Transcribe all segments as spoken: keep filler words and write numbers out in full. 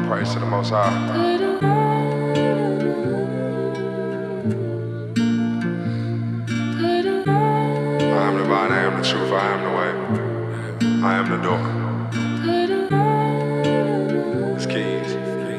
praise to the Most High. I am the vine, I am the truth, I am the way, I am the door. It's keys.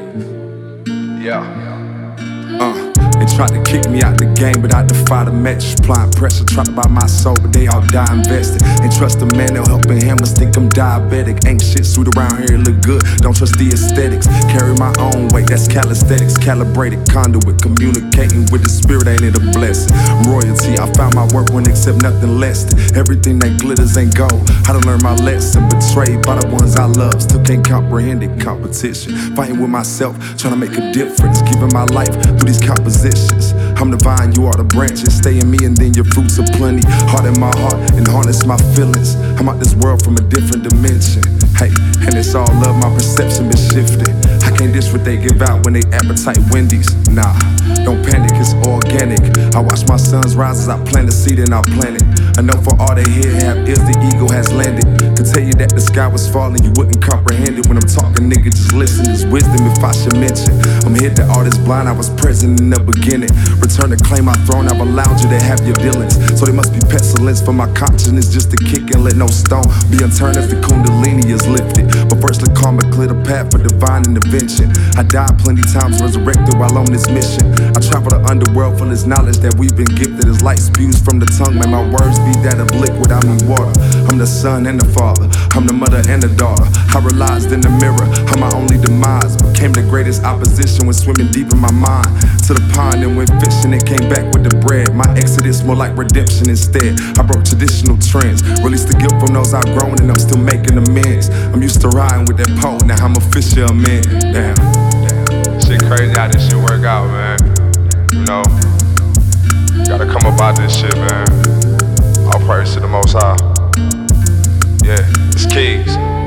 Yeah. Uh, they tried to kick me out the game, but I defy the metrics. Applying pressure, trying to buy my soul, but they all die invested. Ain't trust the man, they'll help hammers, think I'm diabetic. Ain't shit suit around here, look good, don't trust the aesthetics. Carry my own weight, that's calisthenics. Calibrated conduit, communicating with the spirit, ain't it a blessing? Royalty, I found my work when accept nothing less than everything that glitters ain't gold. How to learn my lesson, betrayed by the ones I love, still can't comprehend it. Competition, fighting with myself, trying to make a difference, giving my life through these compositions. I'm the vine, you are the branches. Stay in me and then your fruits are plenty. Heart in my heart and harness my feelings. I'm out this world from a different dimension. Hey, and it's all love, my perception been shifted. I can't dish what they give out when they appetite Wendy's. Nah, don't panic, it's organic. I watch my sons rise as I plant a seed and I plant it. I know for all they hear have is the eagle has landed. To tell you that the sky was falling, you wouldn't comprehend it. When I'm talking, nigga, just listen. There's wisdom if I should mention. I'm here to all this blind, I was present in the beginning. Return to claim my throne, I've allowed you to have your dealings. So they must be pestilence for my conscience just to kick and let no stone be unturned as the kundalini is lifted. But first let karma clear the path for divine intervention. I died plenty times, resurrected while on this mission. I travel the underworld for this knowledge that we've been gifted. As light spews from the tongue, may my words be that of liquid, I mean water. I'm the son and the father, I'm the mother and the daughter. I realized in the mirror, I'm my only demise. Became the greatest opposition when swimming deep in my mind. To the pond and went fishing and came back with the bread. My exodus more like redemption instead. I broke traditional trends, released the guilt from those I've grown and I'm still making amends. I'm used to riding with that pole, now I'm a fisherman. Damn, Damn. Shit crazy how this shit work out, man. You know, gotta come up out this shit, man. All praise to the Most High. Yeah, it's keys.